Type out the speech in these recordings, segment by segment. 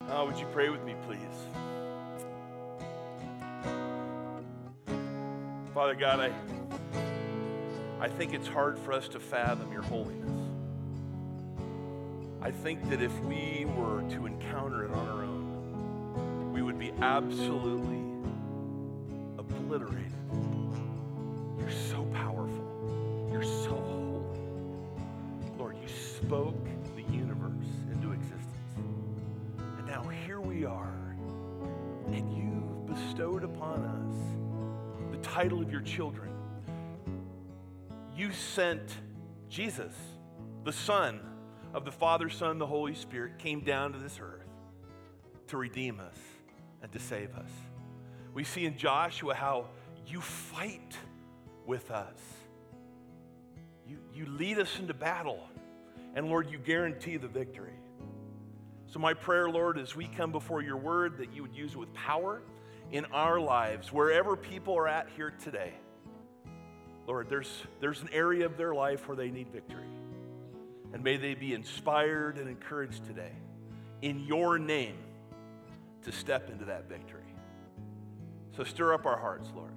Would you pray with me, please? Father God, I think it's hard for us to fathom your holiness. I think that if we were to encounter it on our own, we would be absolutely obliterated. You're so powerful. You're so holy. Lord, you spoke the universe into existence. And now here we are, and you've bestowed upon us the title of your children. You sent Jesus, the Son of the Father, Son, the Holy Spirit, came down to this earth to redeem us and to save us. We see in Joshua how you fight with us. You lead us into battle, and Lord, you guarantee the victory. So my prayer, Lord, as we come before your word, that you would use it with power in our lives, wherever people are at here today. Lord, there's an area of their life where they need victory. And may they be inspired and encouraged today, in your name, to step into that victory. So stir up our hearts, Lord.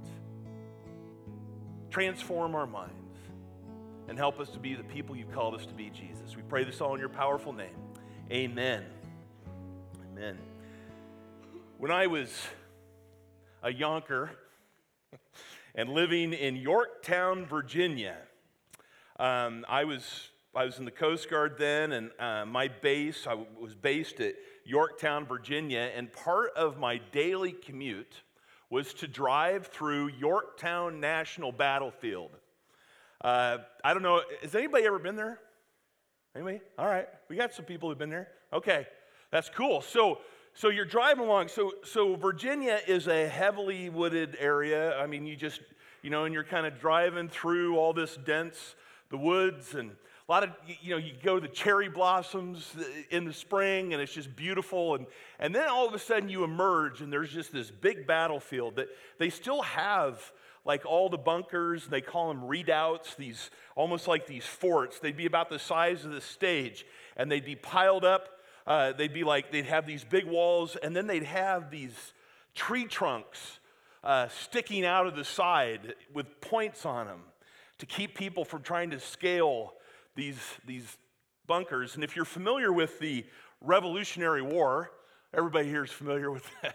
Transform our minds and help us to be the people you've called us to be, Jesus. We pray this all in your powerful name. Amen. Amen. When I was a yonker and living in Yorktown, Virginia, I was in the Coast Guard then, and my base, I was based at Yorktown, Virginia, and part of my daily commute was to drive through Yorktown National Battlefield. I don't know, has anybody ever been there? Anybody? All right, we got some people who've been there. Okay, that's cool. So you're driving along. So Virginia is a heavily wooded area. I mean, and you're kind of driving through all this the woods, and a lot of, you go to the cherry blossoms in the spring, and it's just beautiful. And then all of a sudden you emerge, and there's just this big battlefield that they still have, like all the bunkers. They call them redoubts, these almost like these forts. They'd be about the size of the stage, and they'd be piled up. They'd have these big walls, and then they'd have these tree trunks sticking out of the side with points on them to keep people from trying to scale these bunkers. And if you're familiar with the Revolutionary War, everybody here is familiar with that.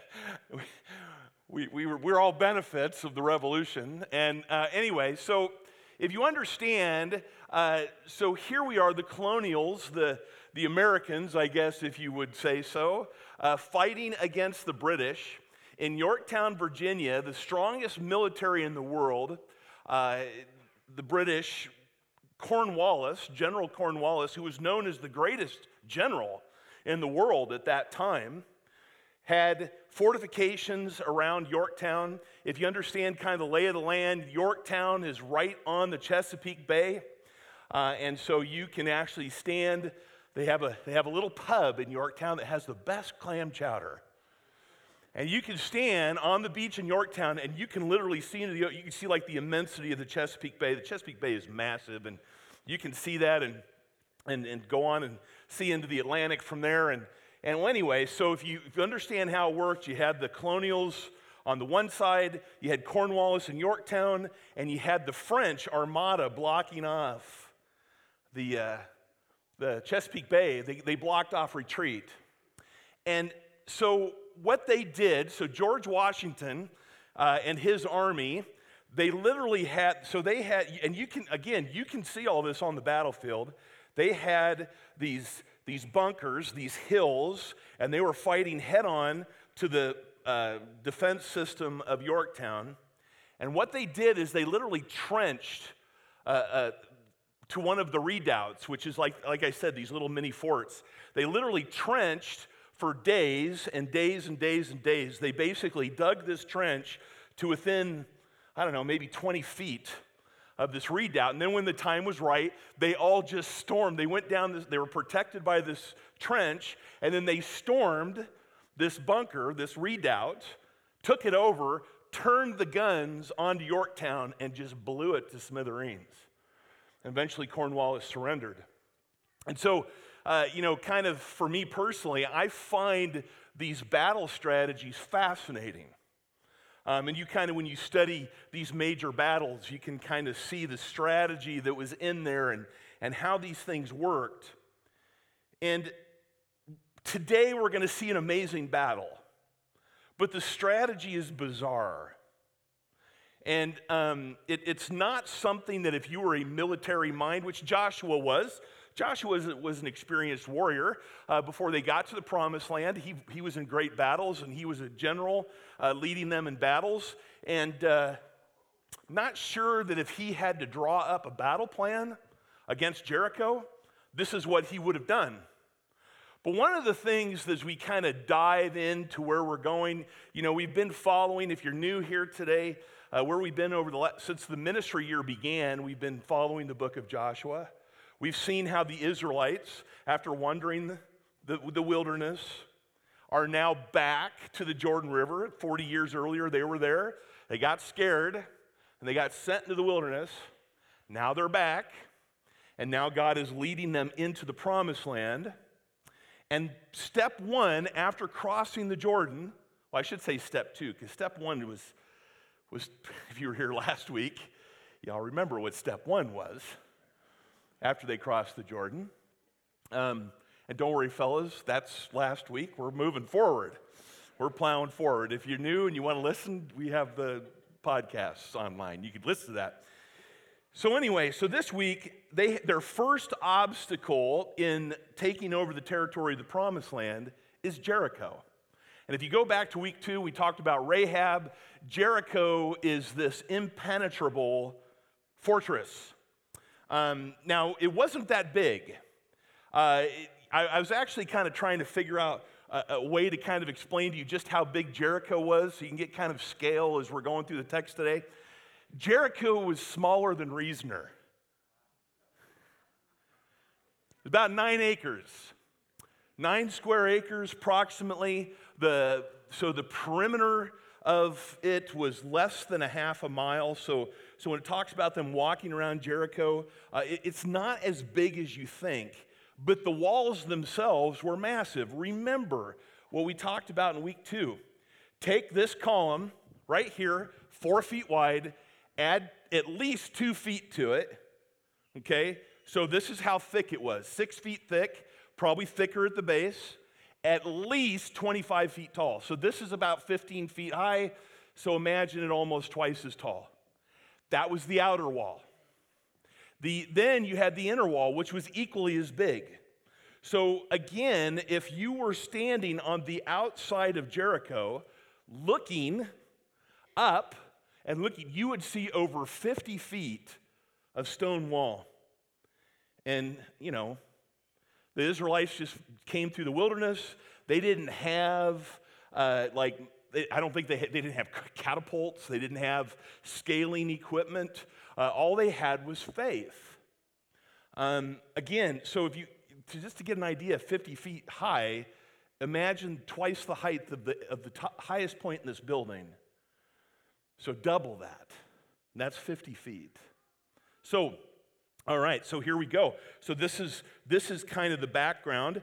We're all benefits of the Revolution. And anyway, so if you understand, so here we are, the colonials, the Americans, I guess if you would say so, fighting against the British in Yorktown, Virginia, the strongest military in the world. The British, General Cornwallis, who was known as the greatest general in the world at that time, had fortifications around Yorktown. If you understand kind of the lay of the land, Yorktown is right on the Chesapeake Bay, and so you can actually stand. They have a little pub in Yorktown that has the best clam chowder. And you can stand on the beach in Yorktown, and you can literally see you can see like the immensity of the Chesapeake Bay. The Chesapeake Bay is massive, and you can see that and go on and see into the Atlantic from there. And anyway, so if you understand how it worked, you had the colonials on the one side, you had Cornwallis and Yorktown, and you had the French Armada blocking off the Chesapeake Bay. They blocked off retreat. And so what they did, so George Washington and his army, they literally had, and you can see all this on the battlefield. They had these bunkers, these hills, and they were fighting head on to the defense system of Yorktown. And what they did is they literally trenched to one of the redoubts, which is like I said, these little mini forts. They literally trenched for days and days and days and days. They basically dug this trench to within, maybe 20 feet of this redoubt. And then when the time was right, they all just stormed. They went down they were protected by this trench, and then they stormed this bunker, this redoubt, took it over, turned the guns onto Yorktown, and just blew it to smithereens. And eventually Cornwallis surrendered. And so, kind of for me personally, I find these battle strategies fascinating. And you kind of, when you study these major battles, you can kind of see the strategy that was in there and how these things worked. And today we're going to see an amazing battle, but the strategy is bizarre. And it's not something that if you were a military mind, which Joshua was an experienced warrior. Before they got to the promised land, he was in great battles, and he was a general leading them in battles. And not sure that if he had to draw up a battle plan against Jericho, this is what he would have done. But one of the things as we kind of dive into where we're going, we've been following, if you're new here today, where we've been since the ministry year began, we've been following the book of Joshua. We've seen how the Israelites, after wandering the wilderness, are now back to the Jordan River. 40 years earlier, they were there. They got scared, and they got sent into the wilderness. Now they're back, and now God is leading them into the promised land. And step one, after crossing the Jordan, well, I should say step two, because step one was, if you were here last week, y'all remember what step one was. After they crossed the Jordan. And don't worry, fellas, that's last week. We're moving forward. We're plowing forward. If you're new and you want to listen, we have the podcasts online. You could listen to that. So anyway, this week, their first obstacle in taking over the territory of the Promised Land is Jericho. And if you go back to week 2, we talked about Rahab. Jericho is this impenetrable fortress. Now, it wasn't that big. I was actually kind of trying to figure out a way to kind of explain to you just how big Jericho was so you can get kind of scale as we're going through the text today. Jericho was smaller than Reasoner. About 9 acres. 9 square acres approximately. So the perimeter of it was less than a half a mile. So when it talks about them walking around Jericho, it's not as big as you think, but the walls themselves were massive. Remember what we talked about in week 2. Take this column right here, 4 feet wide, add at least 2 feet to it, okay? So this is how thick it was, 6 feet thick, probably thicker at the base, at least 25 feet tall. So this is about 15 feet high, so imagine it almost twice as tall. That was the outer wall. Then you had the inner wall, which was equally as big. So again, if you were standing on the outside of Jericho, looking up and looking, you would see over 50 feet of stone wall. And, the Israelites just came through the wilderness. They didn't have, I don't think they didn't have catapults. They didn't have scaling equipment. All they had was faith. Again, so just to get an idea, 50 feet high, imagine twice the height of the highest point in this building. So double that. And that's 50 feet. So, all right, so here we go. So this is kind of the background.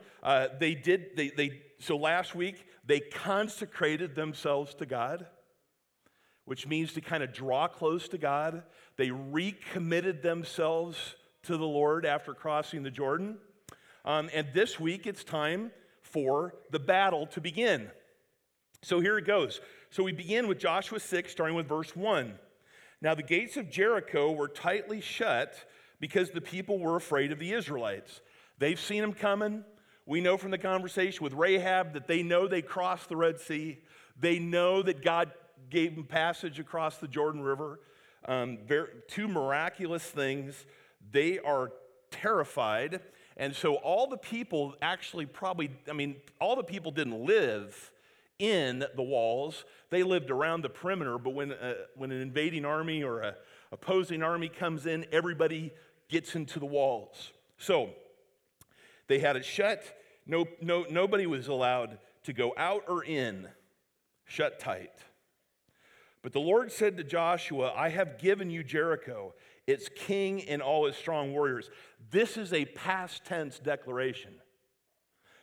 So last week, they consecrated themselves to God, which means to kind of draw close to God. They recommitted themselves to the Lord after crossing the Jordan. And this week, it's time for the battle to begin. So here it goes. So we begin with Joshua 6, starting with verse 1. Now the gates of Jericho were tightly shut because the people were afraid of the Israelites. They've seen them coming. We know from the conversation with Rahab that they know they crossed the Red Sea. They know that God gave them passage across the Jordan River. 2 miraculous things. They are terrified. And so all the people actually all the people didn't live in the walls. They lived around the perimeter, but when an invading army or a opposing army comes in, everybody gets into the walls. So they had it shut. Nobody was allowed to go out or in, shut tight. But the Lord said to Joshua, I have given you Jericho, its king and all its strong warriors. This is a past tense declaration.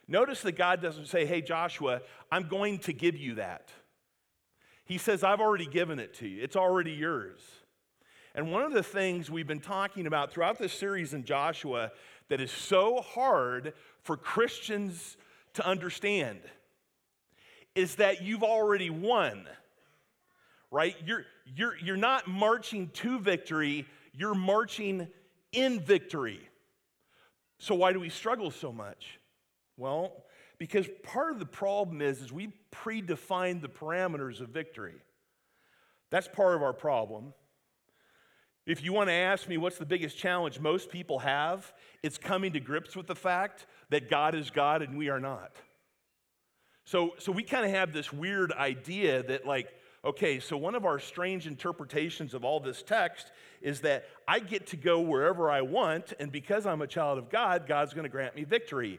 Notice that God doesn't say, hey, Joshua, I'm going to give you that. He says, I've already given it to you. It's already yours. And one of the things we've been talking about throughout this series in Joshua that is so hard for Christians to understand is that you've already won, right? You're not marching to victory, you're marching in victory. So why do we struggle so much? Well, because part of the problem is we predefine the parameters of victory. That's part of our problem. If you want to ask me what's the biggest challenge most people have, it's coming to grips with the fact that God is God and we are not. So we kind of have this weird idea that okay, so one of our strange interpretations of all this text is that I get to go wherever I want, and because I'm a child of God, God's going to grant me victory.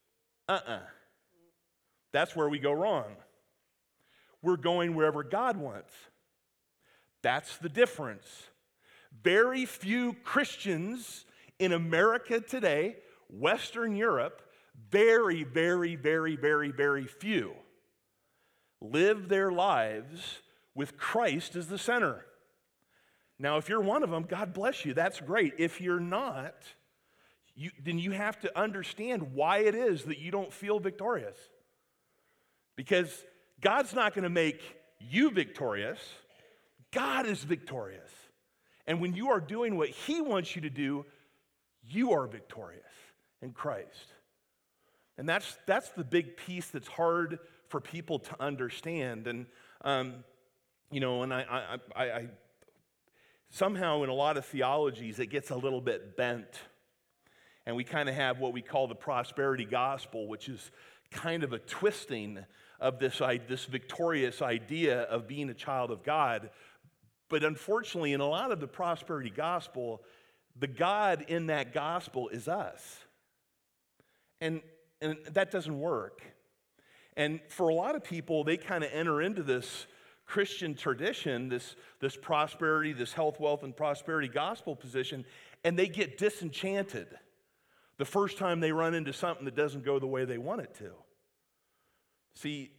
That's where we go wrong. We're going wherever God wants. That's the difference. Very few Christians in America today, Western Europe, very, very, very, very, very few, live their lives with Christ as the center. Now, if you're one of them, God bless you. That's great. If you're not, then you have to understand why it is that you don't feel victorious. Because God's not going to make you victorious. God is victorious. And when you are doing what He wants you to do, you are victorious in Christ. And that's the big piece that's hard for people to understand. And, and I somehow in a lot of theologies, it gets a little bit bent. And we kind of have what we call the prosperity gospel, which is kind of a twisting of this victorious idea of being a child of God. But unfortunately, in a lot of the prosperity gospel, the God in that gospel is us. And that doesn't work. And for a lot of people, they kind of enter into this Christian tradition, this prosperity, this health, wealth, and prosperity gospel position, and they get disenchanted the first time they run into something that doesn't go the way they want it to. See,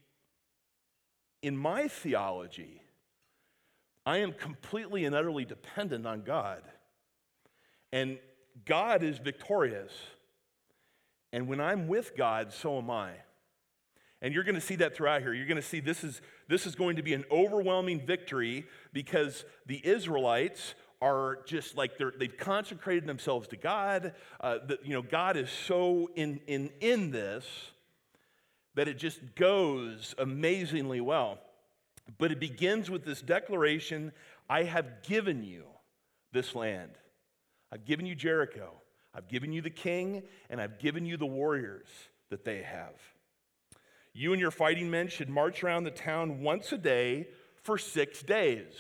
in my theology, I am completely and utterly dependent on God. And God is victorious. And when I'm with God, so am I. And you're going to see that throughout here. You're going to see this is going to be an overwhelming victory because the Israelites are just like they've consecrated themselves to God. God is so in this that it just goes amazingly well. But it begins with this declaration, I have given you this land. I've given you Jericho. I've given you the king, and I've given you the warriors that they have. You and your fighting men should march around the town once a day for 6 days.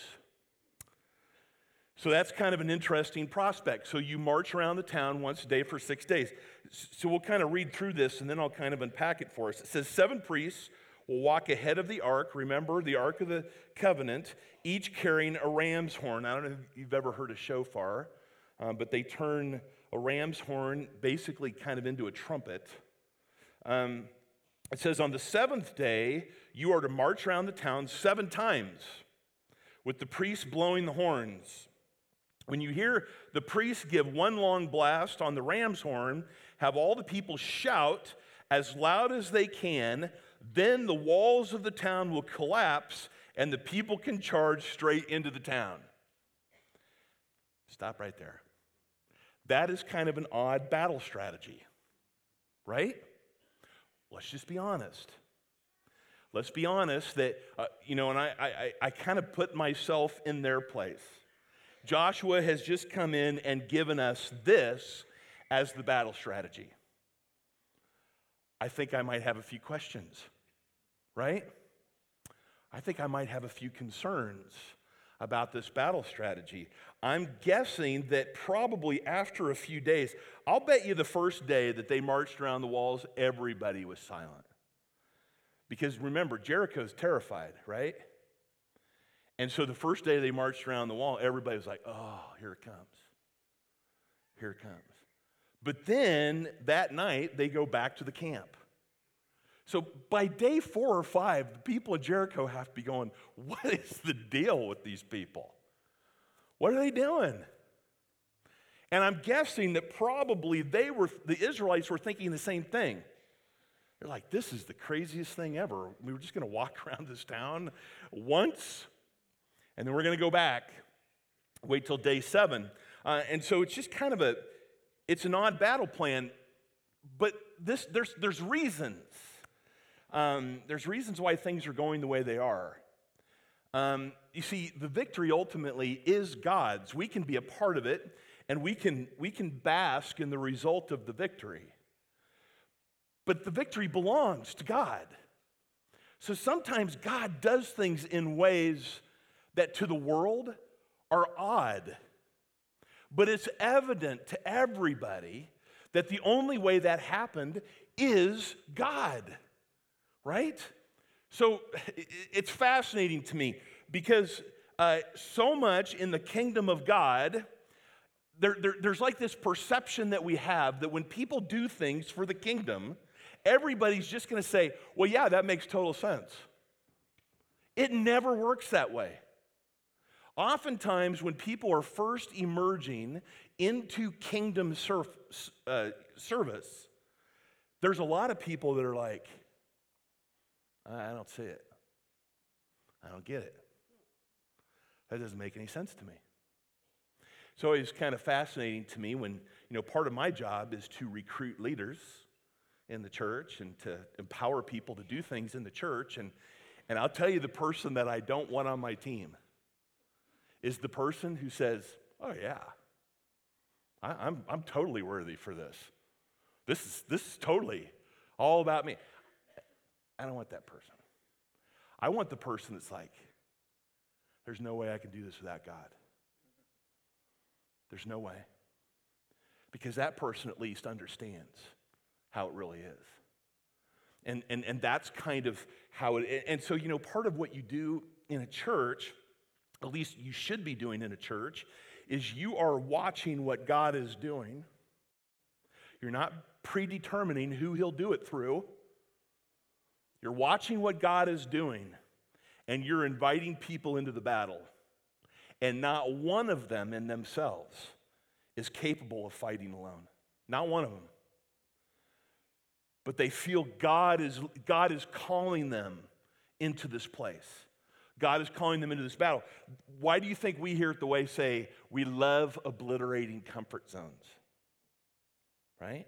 So that's kind of an interesting prospect. So you march around the town once a day for 6 days. So we'll kind of read through this, and then I'll kind of unpack it for us. It says 7 priests will walk ahead of the ark. Remember, the Ark of the Covenant, each carrying a ram's horn. I don't know if you've ever heard of shofar, but they turn a ram's horn basically kind of into a trumpet. It says, on the 7th day, you are to march around the town 7 times with the priests blowing the horns. When you hear the priests give one long blast on the ram's horn, have all the people shout as loud as they can. Then the walls of the town will collapse and the people can charge straight into the town. Stop right there. That is kind of an odd battle strategy, right? Let's just be honest. Let's be honest that, and I kind of put myself in their place. Joshua has just come in and given us this as the battle strategy. I think I might have a few questions, right? I think I might have a few concerns about this battle strategy. I'm guessing that probably after a few days, I'll bet you the first day that they marched around the walls, everybody was silent. Because remember, Jericho's terrified, right? And so the first day they marched around the wall, everybody was like, oh, here it comes. Here it comes. But then that night, they go back to the camp. So by day 4 or 5, the people of Jericho have to be going, what is the deal with these people? What are they doing? And I'm guessing that probably the Israelites were thinking the same thing. They're like, this is the craziest thing ever. We were just going to walk around this town once, and then we're going to go back. Wait till day 7. And so it's just kind of it's an odd battle plan, but there's reasons. There's reasons why things are going the way they are. You see, the victory ultimately is God's. We can be a part of it, and we can bask in the result of the victory. But the victory belongs to God. So sometimes God does things in ways that to the world are odd. But it's evident to everybody that the only way that happened is God. Right? So it's fascinating to me because so much in the kingdom of God, there's like this perception that we have that when people do things for the kingdom, everybody's just going to say, well, yeah, that makes total sense. It never works that way. Oftentimes, when people are first emerging into kingdom service, there's a lot of people that are like, I don't see it. I don't get it. That doesn't make any sense to me. It's always kind of fascinating to me when, part of my job is to recruit leaders in the church and to empower people to do things in the church. And I'll tell you, the person that I don't want on my team is the person who says, oh yeah, I'm totally worthy for this. This is totally all about me. I don't want that person. I want the person that's like, there's no way I can do this without God. There's no way. Because that person at least understands how it really is. And that's kind of how it, and so, part of what you do in a church, at least you should be doing in a church, is you are watching what God is doing. You're not predetermining who he'll do it through. You're watching what God is doing, and you're inviting people into the battle. And not one of them in themselves is capable of fighting alone. Not one of them. But they feel God is calling them into this place. God is calling them into this battle. Why do you think we here at The Way say we love obliterating comfort zones? Right?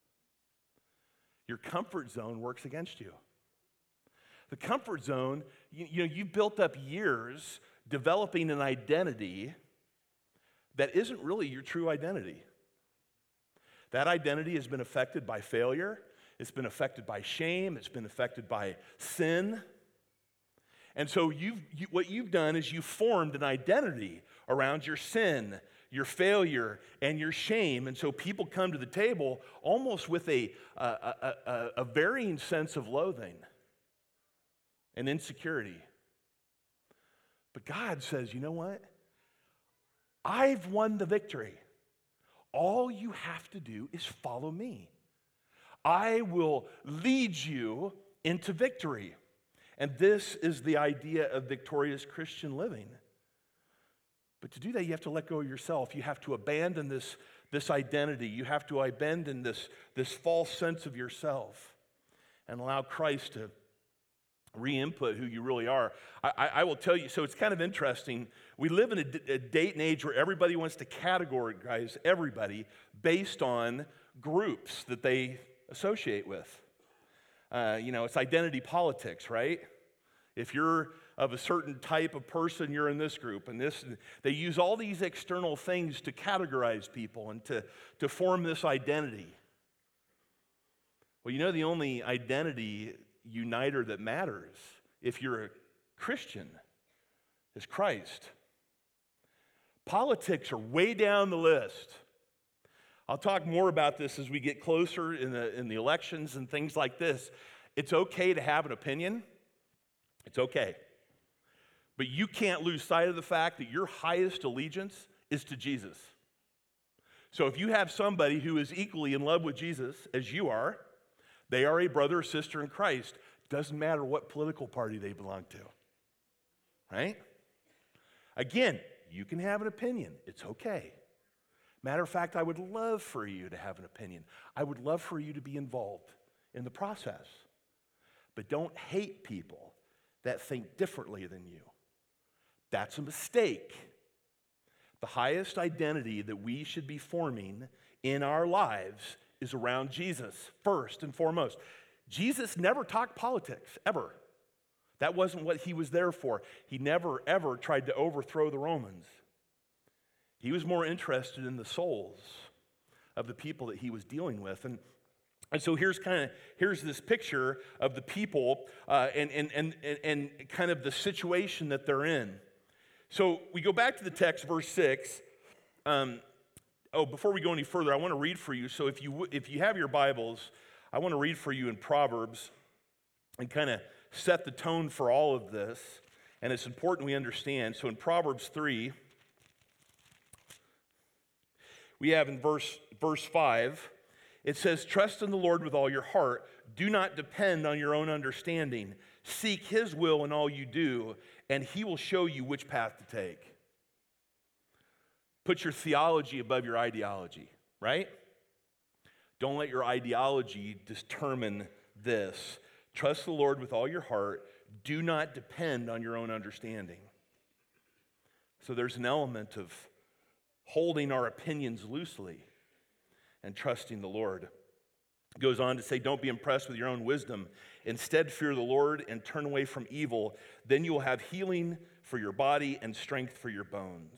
Your comfort zone works against you. The comfort zone, you've built up years developing an identity that isn't really your true identity. That identity has been affected by failure. It's been affected by shame. It's been affected by sin. And so what you've done is you've formed an identity around your sin, your failure, and your shame. And so people come to the table almost with a varying sense of loathing and insecurity. But God says, you know what? I've won the victory. All you have to do is follow me. I will lead you into victory. And this is the idea of victorious Christian living. But to do that, you have to let go of yourself. You have to abandon this identity. You have to abandon this false sense of yourself and allow Christ to re-input who you really are. I will tell you, so it's kind of interesting. We live in a date and age where everybody wants to categorize everybody based on groups that they associate with. It's identity politics, right? If you're of a certain type of person, you're in this group, and this. They use all these external things to categorize people and to form this identity. Well, the only identity uniter that matters, if you're a Christian, is Christ. Politics are way down the list. I'll talk more about this as we get closer in the elections and things like this. It's okay to have an opinion. It's okay. But you can't lose sight of the fact that your highest allegiance is to Jesus. So if you have somebody who is equally in love with Jesus as you are, They are a brother or sister in Christ. Doesn't matter what political party they belong to, right? Again, you can have an opinion. It's okay. Matter of fact, I would love for you to have an opinion. I would love for you to be involved in the process. But don't hate people that think differently than you. That's a mistake. The highest identity that we should be forming in our lives is around Jesus, first and foremost. Jesus never talked politics, ever. That wasn't what he was there for. He never, ever tried to overthrow the Romans. He was more interested in the souls of the people that he was dealing with. And so here's this picture of the people and kind of the situation that they're in. So we go back to the text, verse 6. Before we go any further, I want to read for you. So if you have your Bibles, I want to read for you in Proverbs and kind of set the tone for all of this. And it's important we understand. So in Proverbs 3, we have in verse 5, it says, "Trust in the Lord with all your heart. Do not depend on your own understanding. Seek his will in all you do, and he will show you which path to take." Put your theology above your ideology, right? Don't let your ideology determine this. Trust the Lord with all your heart. Do not depend on your own understanding. So there's an element of holding our opinions loosely and trusting the Lord. It goes on to say, don't be impressed with your own wisdom. Instead, fear the Lord and turn away from evil. Then you will have healing for your body and strength for your bones.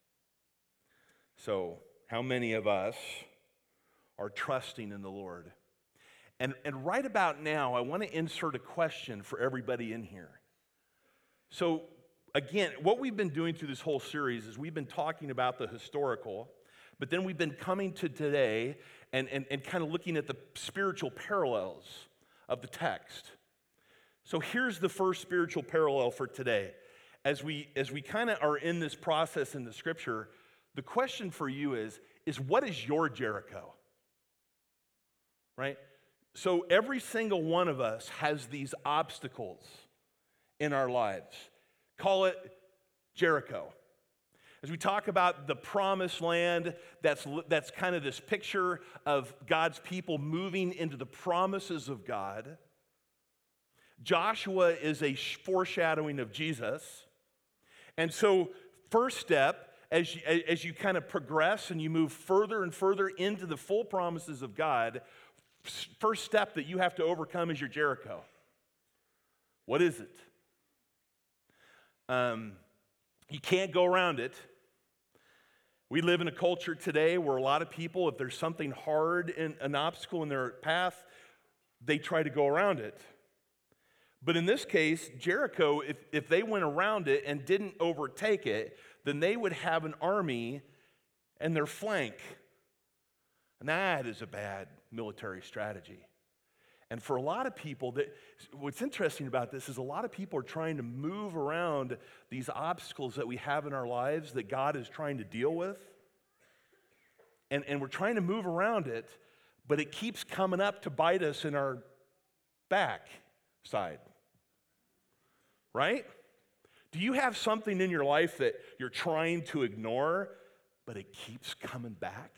So, how many of us are trusting in the Lord? And right about now, I want to insert a question for everybody in here. So, again, what we've been doing through this whole series is we've been talking about the historical, but then we've been coming to today and kind of looking at the spiritual parallels of the text. So here's the first spiritual parallel for today. As we kind of are in this process in the scripture, the question for you is what is your Jericho? Right? So every single one of us has these obstacles in our lives. Call it Jericho. As we talk about the promised land, that's kind of this picture of God's people moving into the promises of God. Joshua is a foreshadowing of Jesus. And so first step, as you kind of progress and you move further and further into the full promises of God, first step that you have to overcome is your Jericho. What is it? You can't go around it. We live in a culture today where a lot of people, if there's something hard, an obstacle in their path, they try to go around it. But in this case, Jericho, if they went around it and didn't overtake it, then they would have an army in their flank. And that is a bad military strategy. And for a lot of people, what's interesting about this is a lot of people are trying to move around these obstacles that we have in our lives that God is trying to deal with. And we're trying to move around it, but it keeps coming up to bite us in our back side. Right? Do you have something in your life that you're trying to ignore, but it keeps coming back?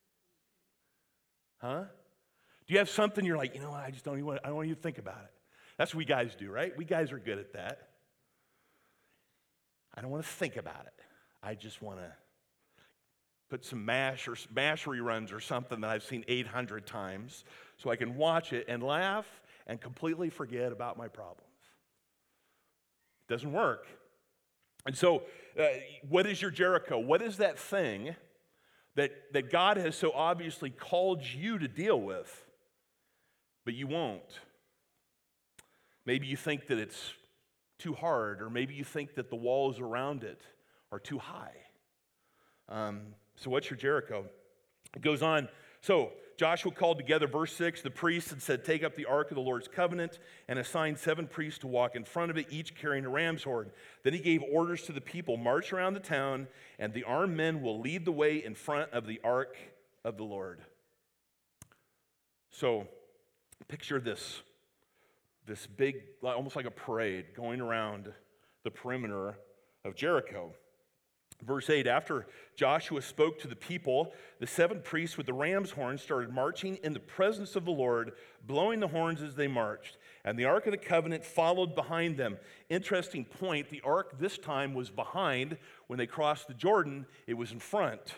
Huh? Do you have something you're like, I just don't even think about it? That's what we guys do, right? We guys are good at that. I don't want to think about it. I just want to put some MASH reruns or something that I've seen 800 times so I can watch it and laugh and completely forget about my problems. It doesn't work. And so, what is your Jericho? What is that thing that God has so obviously called you to deal with, but you won't? Maybe you think that it's too hard, or maybe you think that the walls around it are too high. So what's your Jericho? It goes on. So Joshua called together, verse 6, the priests and said, take up the ark of the Lord's covenant, and assigned 7 priests to walk in front of it, each carrying a ram's horn. Then he gave orders to the people, march around the town, and the armed men will lead the way in front of the ark of the Lord. So Picture this big, almost like a parade going around the perimeter of Jericho. Verse 8, after Joshua spoke to the people, the 7 priests with the ram's horns started marching in the presence of the Lord, blowing the horns as they marched. And the Ark of the Covenant followed behind them. Interesting point, the Ark this time was behind. When they crossed the Jordan, it was in front.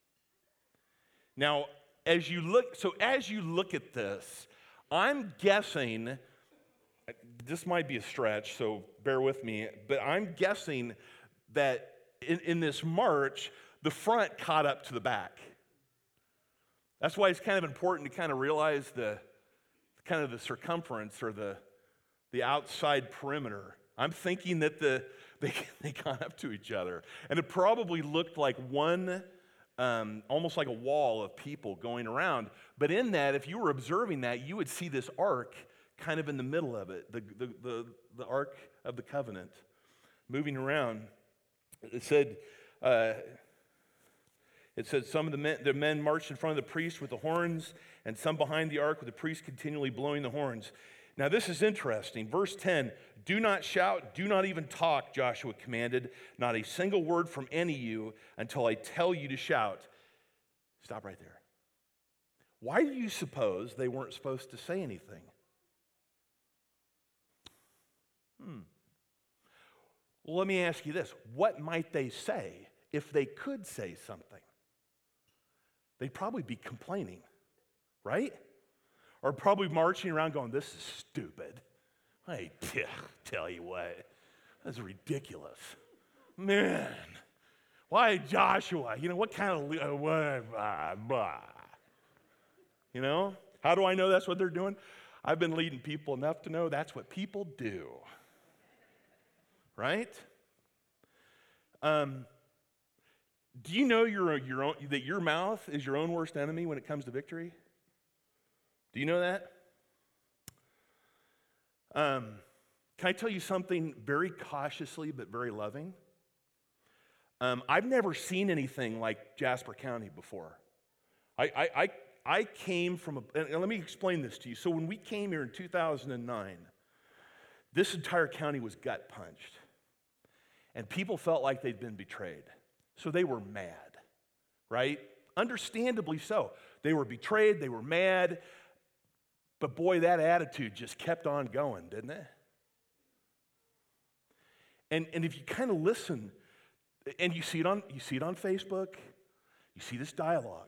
Now, as you look at this, I'm guessing, this might be a stretch, so bear with me, but I'm guessing that in this march, the front caught up to the back. That's why it's kind of important to kind of realize the circumference or the outside perimeter. I'm thinking that they caught up to each other. And it probably looked like one, almost like a wall of people going around. But in that, if you were observing that, you would see this ark kind of in the middle of it, the Ark of the Covenant, moving around. It said some of the men marched in front of the priests with the horns, and some behind the ark with the priests continually blowing the horns. Now this is interesting. Verse 10, do not shout, do not even talk, Joshua commanded, not a single word from any of you until I tell you to shout. Stop right there. Why do you suppose they weren't supposed to say anything? Well, let me ask you this. What might they say if they could say something? They'd probably be complaining, right? Or probably marching around going, this is stupid. I tell you what, that's ridiculous. Man, why Joshua? What kind of, How do I know that's what they're doing? I've been leading people enough to know that's what people do. Right? Do you know that your mouth is your own worst enemy when it comes to victory? Do you know that? Can I tell you something very cautiously but very loving? I've never seen anything like Jasper County before. I came from and let me explain this to you. So when we came here in 2009, this entire county was gut punched. And people felt like they'd been betrayed. So they were mad, right? Understandably so. They were betrayed, they were mad, but boy, that attitude just kept on going, didn't it? And if you kind of listen, and you see it on Facebook, you see this dialogue.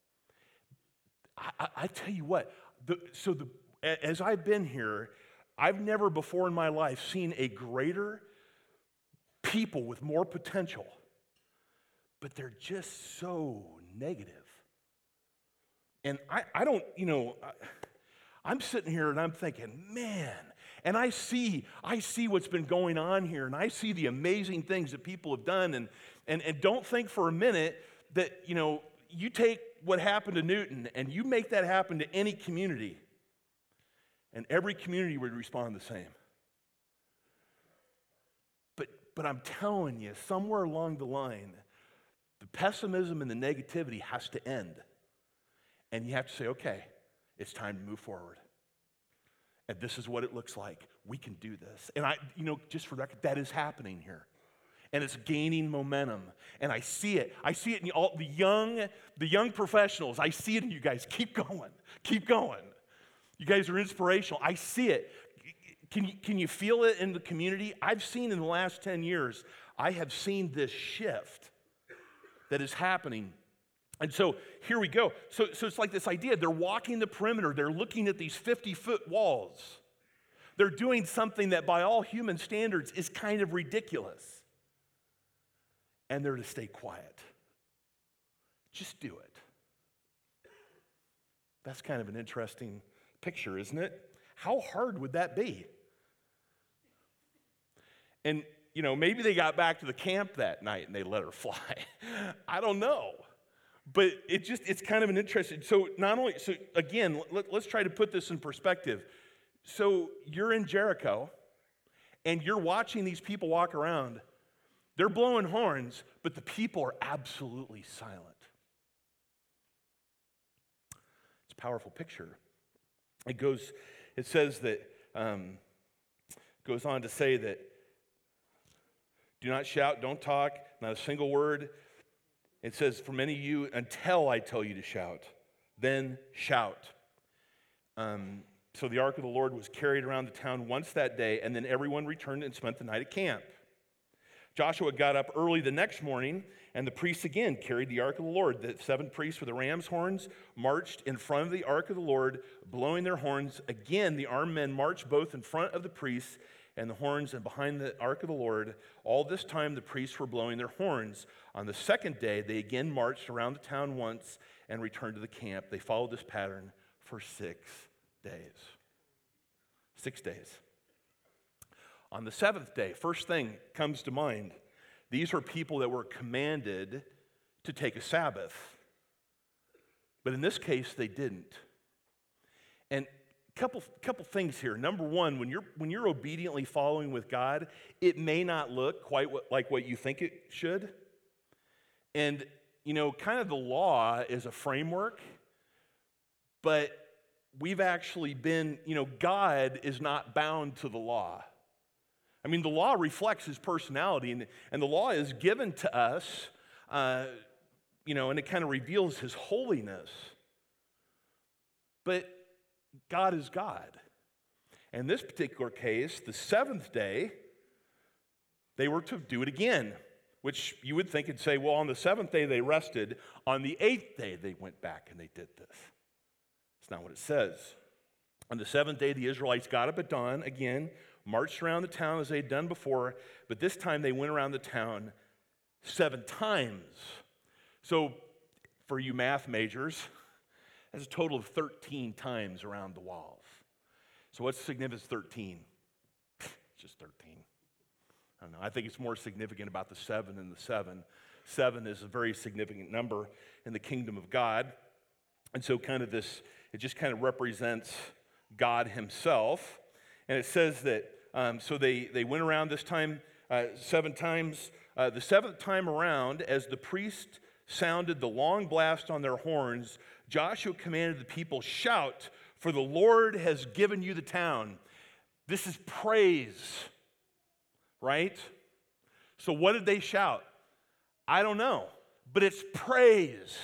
I tell you what, as I've been here, I've never before in my life seen a greater people with more potential, but they're just so negative. And I'm sitting here and I'm thinking, man, and I see what's been going on here, and I see the amazing things that people have done, and don't think for a minute that, you take what happened to Newton and you make that happen to any community, and every community would respond the same. But I'm telling you, somewhere along the line, the pessimism and the negativity has to end. And you have to say, okay, it's time to move forward. And this is what it looks like. We can do this. And just for the record, that is happening here. And it's gaining momentum. And I see it. I see it in all the young professionals. I see it in you guys. Keep going. Keep going. You guys are inspirational. I see it. Can you feel it in the community? I've seen in the last 10 years, I have seen this shift that is happening. And so here we go. So it's like this idea. They're walking the perimeter. They're looking at these 50-foot walls. They're doing something that by all human standards is kind of ridiculous. And they're to stay quiet. Just do it. That's kind of an interesting picture, isn't it? How hard would that be? And, maybe they got back to the camp that night and they let her fly. I don't know. But it's kind of an interesting, so again, let's try to put this in perspective. So you're in Jericho and you're watching these people walk around. They're blowing horns, but the people are absolutely silent. It's a powerful picture. It says that, goes on to say that, do not shout, don't talk, not a single word. It says, for many of you, until I tell you to shout, then shout. So the ark of the Lord was carried around the town once that day, and then everyone returned and spent the night at camp. Joshua got up early the next morning, and the priests again carried the ark of the Lord. The 7 priests with the ram's horns marched in front of the ark of the Lord, blowing their horns. Again, the armed men marched both in front of the priests and the horns and behind the ark of the Lord. All this time the priests were blowing their horns. On the second day, they again marched around the town once and returned to the camp. They followed this pattern for 6 days. 6 days. On the 7th day, first thing comes to mind, these were people that were commanded to take a Sabbath. But in this case, they didn't. And couple things here. Number one, when you're obediently following with God, it may not look quite like what you think it should. And, kind of the law is a framework, but we've actually been, God is not bound to the law. I mean, the law reflects his personality, and the law is given to us, and it kind of reveals his holiness. But God is God. In this particular case, the 7th day, they were to do it again, which you would think it'd say, well, on the 7th day they rested. On the 8th day they went back and they did this. It's not what it says. On the 7th day, the Israelites got up at dawn again, marched around the town as they had done before, but this time they went around the town 7 times. So for you math majors, that's a total of 13 times around the walls. So what's the significance of 13? It's just 13. I don't know. I think it's more significant about the 7 than the 7. 7 is a very significant number in the kingdom of God. And so it just kind of represents God himself. And it says that, so they went around this time 7 times. The 7th time around, as the priest sounded the long blast on their horns, Joshua commanded the people, shout, for the Lord has given you the town. This is praise, right? So what did they shout? I don't know, but it's praise.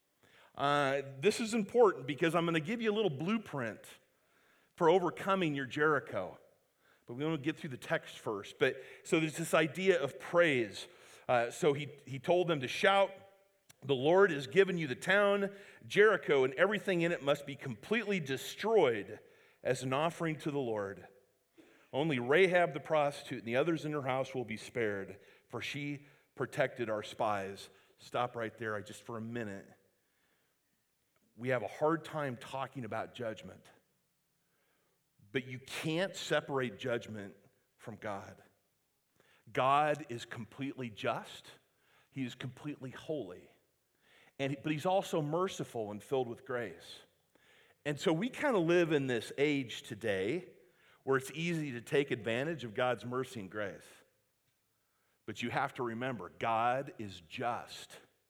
This is important because I'm going to give you a little blueprint for overcoming your Jericho. But we want to get through the text first. So there's this idea of praise. So he told them to shout, the Lord has given you the town, Jericho, and everything in it must be completely destroyed as an offering to the Lord. Only Rahab the prostitute and the others in her house will be spared, for she protected our spies. Stop right there just for a minute. We have a hard time talking about judgment, but you can't separate judgment from God. God is completely just. He is completely holy. But he's also merciful and filled with grace. And so we kind of live in this age today where it's easy to take advantage of God's mercy and grace. But you have to remember, God is just.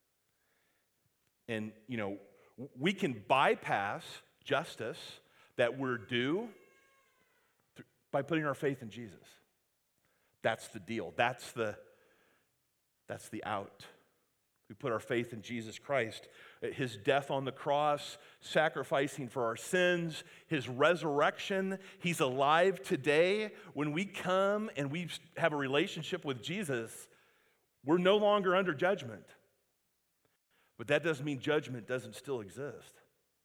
And, we can bypass justice that we're due by putting our faith in Jesus. That's the deal. That's the out. We put our faith in Jesus Christ, his death on the cross, sacrificing for our sins, his resurrection. He's alive today. When we come and we have a relationship with Jesus, we're no longer under judgment. But that doesn't mean judgment doesn't still exist.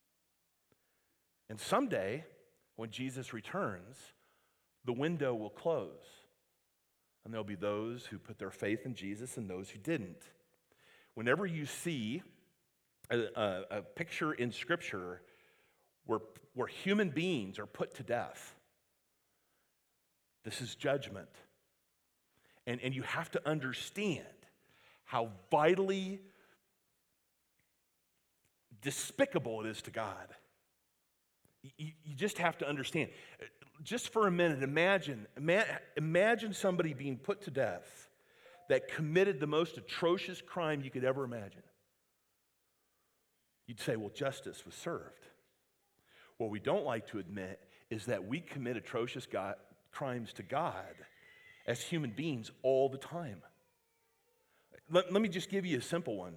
And someday, when Jesus returns, the window will close. And there'll be those who put their faith in Jesus and those who didn't. Whenever you see a picture in Scripture where human beings are put to death, this is judgment. And you have to understand how vitally despicable it is to God. You just have to understand. Just for a minute, imagine somebody being put to death that committed the most atrocious crime you could ever imagine. You'd say, well, justice was served. What we don't like to admit is that we commit atrocious crimes to God as human beings all the time. Let me just give you a simple one.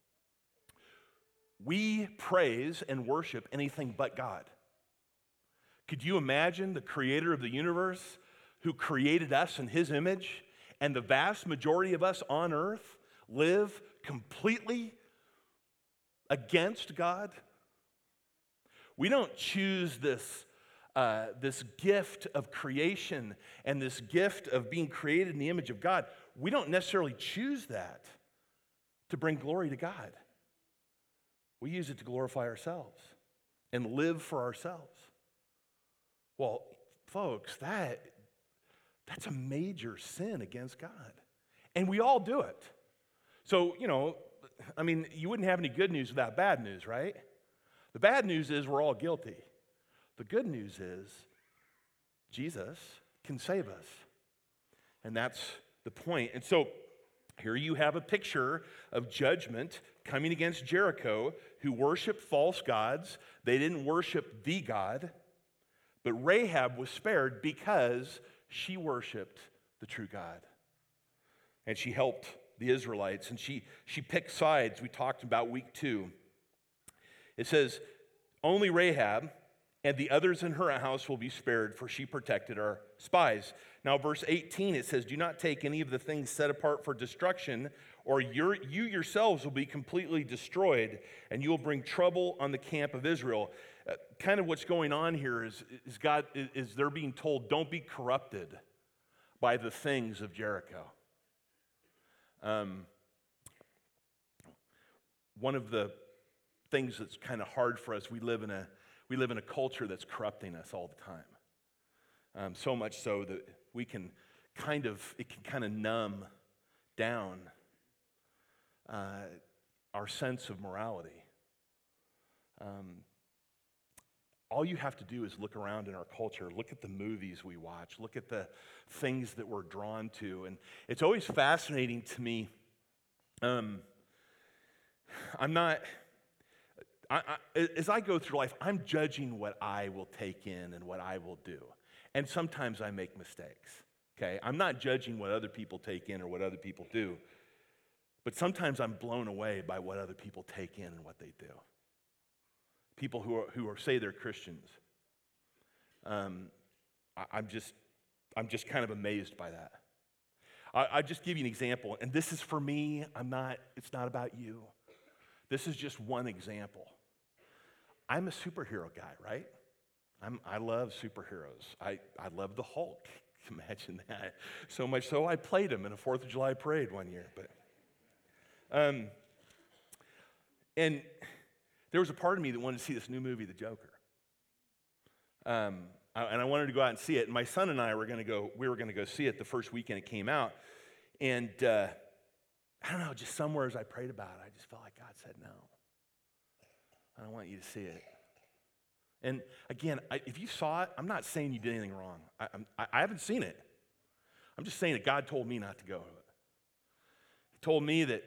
We praise and worship anything but God. Could you imagine the creator of the universe who created us in his image, and the vast majority of us on earth live completely against God? We don't choose this gift of creation and this gift of being created in the image of God. We don't necessarily choose that to bring glory to God. We use it to glorify ourselves and live for ourselves. Well, folks, that's a major sin against God. And we all do it. So, you wouldn't have any good news without bad news, right? The bad news is we're all guilty. The good news is Jesus can save us. And that's the point. And so here you have a picture of judgment coming against Jericho, who worshiped false gods. They didn't worship the God. But Rahab was spared because she worshiped the true God. And she helped the Israelites, and she picked sides. We talked about week 2. It says, only Rahab and the others in her house will be spared, for she protected our spies. Now, verse 18, it says, do not take any of the things set apart for destruction, or you yourselves will be completely destroyed, and you will bring trouble on the camp of Israel. Kind of what's going on here is they're being told, don't be corrupted by the things of Jericho. One of the things that's kind of hard for us, we live in a culture that's corrupting us all the time. So much so that it can kind of numb down our sense of morality. All you have to do is look around in our culture, look at the movies we watch, look at the things that we're drawn to. And it's always fascinating to me. As I go through life, I'm judging what I will take in and what I will do. And sometimes I make mistakes, okay? I'm not judging what other people take in or what other people do. But sometimes I'm blown away by what other people take in and what they do. People who say they're Christians. I'm just kind of amazed by that. I just give you an example, and this is for me. It's not about you. This is just one example. I'm a superhero guy, right? I love superheroes. I love the Hulk. Imagine that. So much so I played him in a 4th of July parade one year. And there was a part of me that wanted to see this new movie, The Joker. And I wanted to go out and see it. And my son and I were going to go see it the first weekend it came out. And I don't know, just somewhere as I prayed about it, I just felt like God said, no. I don't want you to see it. And again, if you saw it, I'm not saying you did anything wrong. I haven't seen it. I'm just saying that God told me not to go to it. He told me that,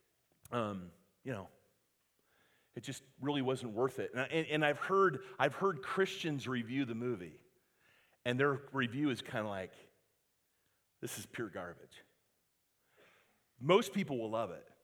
it just really wasn't worth it. And I've heard Christians review the movie, and their review is kind of like, this is pure garbage. Most people will love it,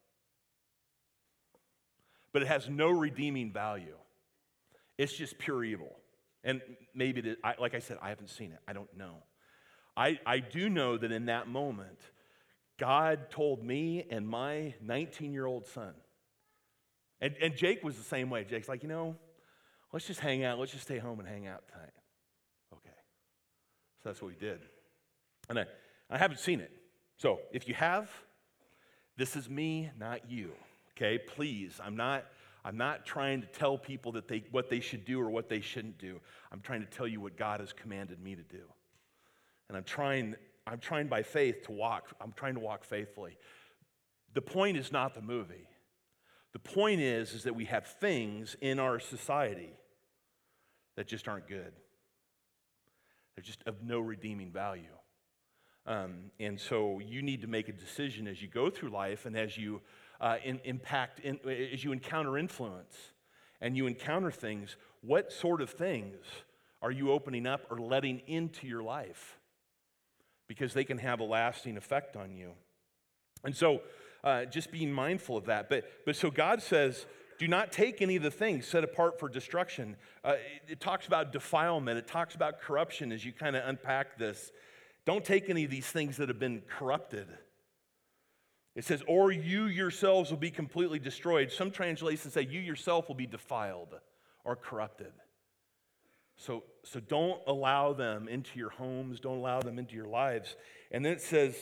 but it has no redeeming value. It's just pure evil. And maybe, like I said, I haven't seen it. I don't know. I do know that in that moment, God told me and my 19-year-old son, and Jake was the same way. Jake's like, let's just hang out. Let's just stay home and hang out tonight. Okay. So that's what we did. And I haven't seen it. So if you have, this is me, not you. Okay? Please, I'm not trying to tell people that what they should do or what they shouldn't do. I'm trying to tell you what God has commanded me to do. And I'm trying by faith to walk. I'm trying to walk faithfully. The point is not the movie. The point is that we have things in our society that just aren't good. They're just of no redeeming value. And so you need to make a decision as you go through life and as you as you encounter influence and you encounter things, what sort of things are you opening up or letting into your life? Because they can have a lasting effect on you. And so just being mindful of that. But so God says, do not take any of the things set apart for destruction. It talks about defilement. It talks about corruption as you kind of unpack this. Don't take any of these things that have been corrupted. It says, or you yourselves will be completely destroyed. Some translations say you yourself will be defiled or corrupted. So don't allow them into your homes. Don't allow them into your lives. And then it says,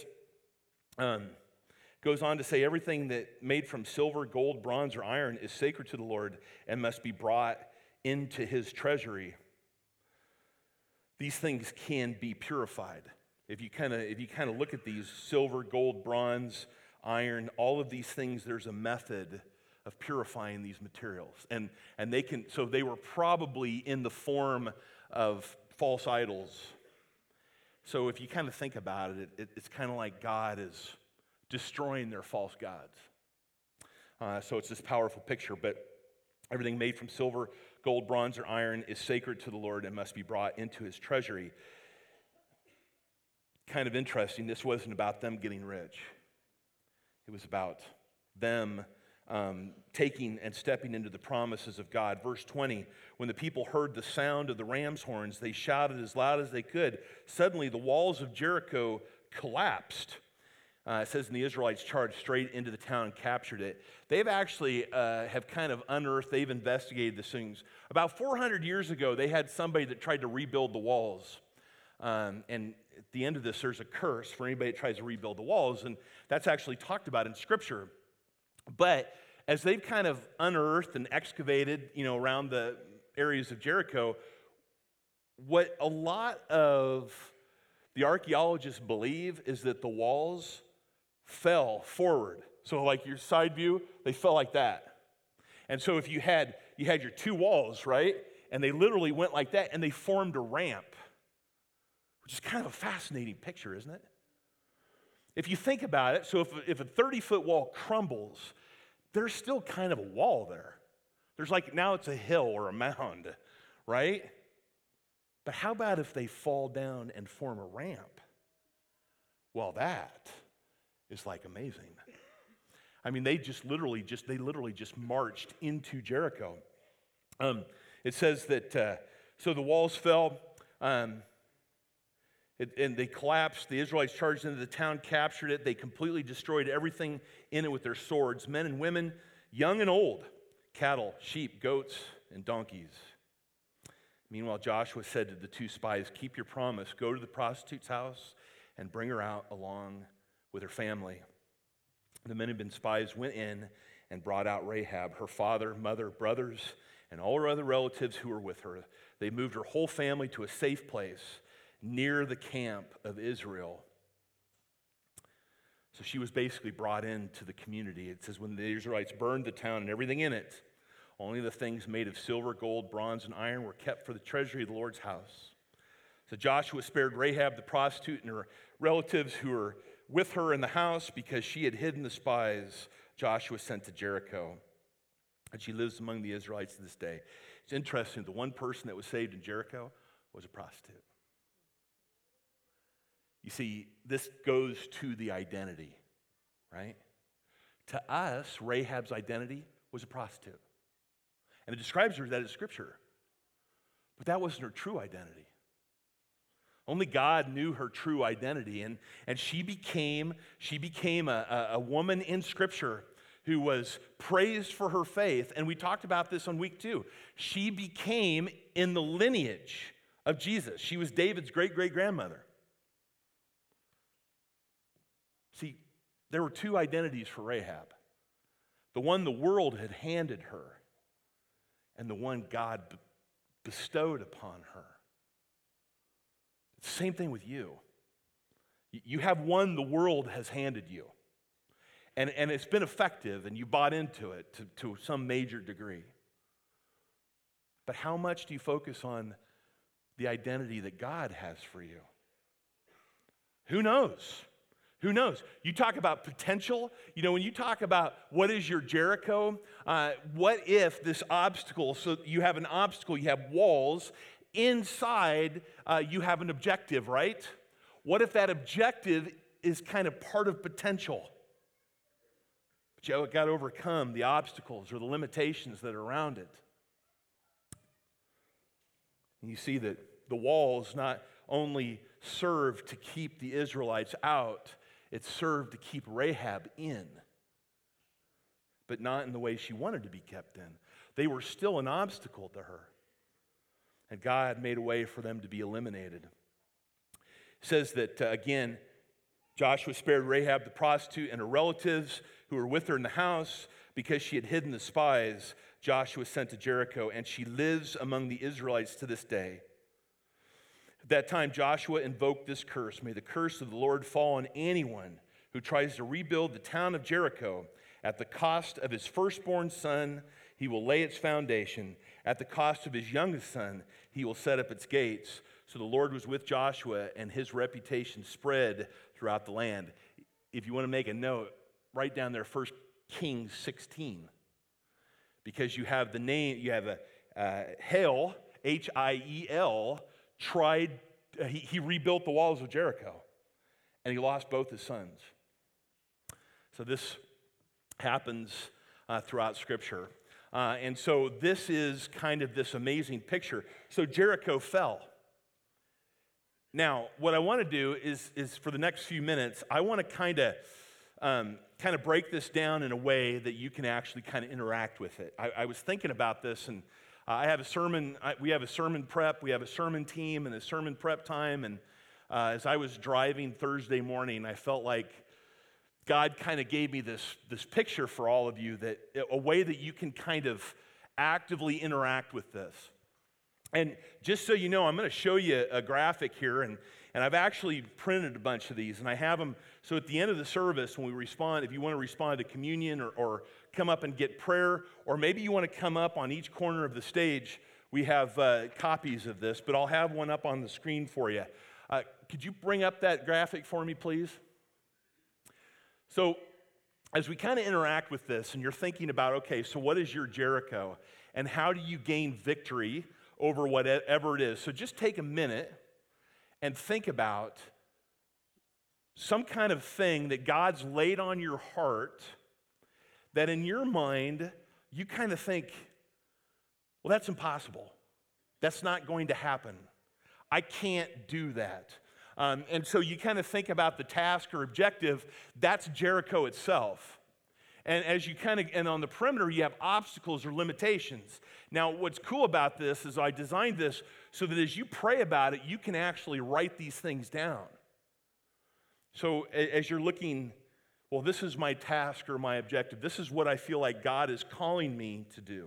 goes on to say, everything that made from silver, gold, bronze, or iron is sacred to the Lord and must be brought into his treasury. These things can be purified. If you kind of look at these, silver, gold, bronze, iron, all of these things, there's a method of purifying these materials. And they were probably in the form of false idols. So if you kind of think about it, it's kind of like God is destroying their false gods. So it's this powerful picture, but everything made from silver, gold, bronze, or iron is sacred to the Lord and must be brought into his treasury. Kind of interesting, this wasn't about them getting rich. It was about them taking and stepping into the promises of God. Verse 20, when the people heard the sound of the ram's horns, they shouted as loud as they could. Suddenly the walls of Jericho collapsed. It says, and the Israelites charged straight into the town and captured it. They've actually have kind of unearthed, they've investigated these things. About 400 years ago, they had somebody that tried to rebuild the walls. And at the end of this, there's a curse for anybody that tries to rebuild the walls, and that's actually talked about in Scripture. But as they've kind of unearthed and excavated, around the areas of Jericho, what a lot of the archaeologists believe is that the walls fell forward. So like your side view, they fell like that. And so if you had your two walls, right? And they literally went like that, and they formed a ramp, which is kind of a fascinating picture, isn't it? If you think about it, so if a 30-foot wall crumbles, there's still kind of a wall there. There's now it's a hill or a mound, right? But how about if they fall down and form a ramp? Well, that is amazing. I mean, they literally just marched into Jericho. It says that, so the walls fell, and they collapsed. The Israelites charged into the town, captured it. They completely destroyed everything in it with their swords, men and women, young and old, cattle, sheep, goats, and donkeys. Meanwhile, Joshua said to the two spies, keep your promise. Go to the prostitute's house and bring her out along with her family. The men who had been spies went in and brought out Rahab, her father, mother, brothers, and all her other relatives who were with her. They moved her whole family to a safe place near the camp of Israel. So she was basically brought into the community. It says, when the Israelites burned the town and everything in it, only the things made of silver, gold, bronze, and iron were kept for the treasury of the Lord's house. So Joshua spared Rahab the prostitute and her relatives who were with her in the house because she had hidden the spies Joshua sent to Jericho. And she lives among the Israelites to this day. It's interesting, the one person that was saved in Jericho was a prostitute. You see, this goes to the identity, right? To us, Rahab's identity was a prostitute. And it describes her that in Scripture. But that wasn't her true identity. Only God knew her true identity. And she became a woman in Scripture who was praised for her faith. And we talked about this on week 2. She became in the lineage of Jesus. She was David's great-great-grandmother. See, there were two identities for Rahab. The one the world had handed her, and the one God bestowed upon her. It's the same thing with you. You have one the world has handed you. And it's been effective, and you bought into it to some major degree. But how much do you focus on the identity that God has for you? Who knows? Who knows? You talk about potential. You know, when you talk about what is your Jericho, what if this obstacle, so you have an obstacle, you have walls, inside you have an objective, right? What if that objective is kind of part of potential? But you got to overcome the obstacles or the limitations that are around it. And you see that the walls not only served to keep the Israelites out, it served to keep Rahab in, but not in the way she wanted to be kept in. They were still an obstacle to her, and God made a way for them to be eliminated. It says that, again, Joshua spared Rahab the prostitute and her relatives who were with her in the house because she had hidden the spies Joshua sent to Jericho, and she lives among the Israelites to this day. At that time, Joshua invoked this curse. May the curse of the Lord fall on anyone who tries to rebuild the town of Jericho. At the cost of his firstborn son, he will lay its foundation. At the cost of his youngest son, he will set up its gates. So the Lord was with Joshua, and his reputation spread throughout the land. If you want to make a note, write down there 1 Kings 16. Because you have the name, you have Hiel, Hiel, he rebuilt the walls of Jericho, and he lost both his sons. So this happens throughout Scripture. And so this is kind of this amazing picture. So Jericho fell. Now, what I want to do is for the next few minutes, I want to kind of break this down in a way that you can actually kind of interact with it. I was thinking about this, and I have a sermon. We have a sermon prep. We have a sermon team and a sermon prep time. And as I was driving Thursday morning, I felt like God kind of gave me this picture for all of you, that a way that you can kind of actively interact with this. And just so you know, I'm going to show you a graphic here, and I've actually printed a bunch of these, and I have them. So at the end of the service, when we respond, if you want to respond to communion or come up and get prayer, or maybe you want to come up on each corner of the stage, we have copies of this, but I'll have one up on the screen for you. Could you bring up that graphic for me, please? So as we kind of interact with this, and you're thinking about, okay, so what is your Jericho, and how do you gain victory over whatever it is? So just take a minute and think about some kind of thing that God's laid on your heart that in your mind you kind of think, well, that's impossible. That's not going to happen. I can't do that. And so you kind of think about the task or objective. That's Jericho itself. And as you and on the perimeter, you have obstacles or limitations. Now, what's cool about this is I designed this so that as you pray about it, you can actually write these things down. So as you're looking, well, this is my task or my objective. This is what I feel like God is calling me to do.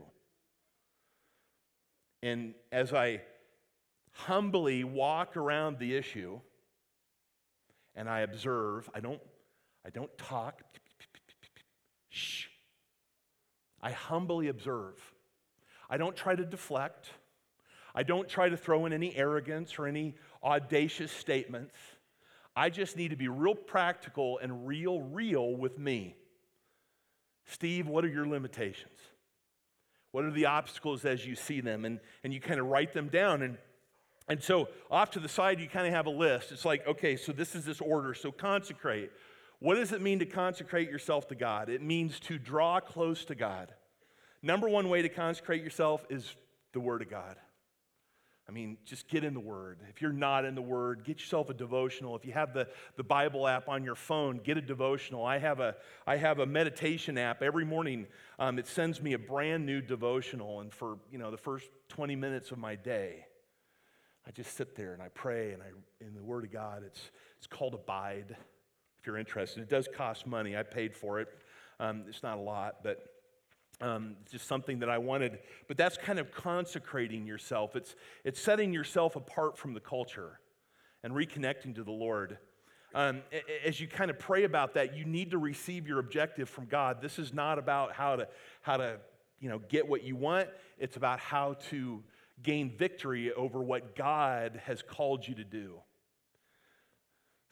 And as I humbly walk around the issue and I observe, I don't talk. Shh. I humbly observe. I don't try to deflect. I don't try to throw in any arrogance or any audacious statements. I just need to be real practical and real with me. Steve, what are your limitations? What are the obstacles as you see them? And you kind of write them down. And so off to the side, you kind of have a list. It's like, okay, so this is this order. So consecrate. What does it mean to consecrate yourself to God? It means to draw close to God. Number one way to consecrate yourself is the Word of God. I mean, just get in the Word. If you're not in the Word, get yourself a devotional. If you have the Bible app on your phone, get a devotional. I have a meditation app. Every morning, it sends me a brand new devotional. And for the first 20 minutes of my day, I just sit there and I pray, and in the Word of God, it's called Abide. If you're interested, it does cost money. I paid for it. It's not a lot, but it's just something that I wanted. But that's kind of consecrating yourself. It's setting yourself apart from the culture and reconnecting to the Lord. As you kind of pray about that, you need to receive your objective from God. This is not about how to get what you want. It's about how to gain victory over what God has called you to do.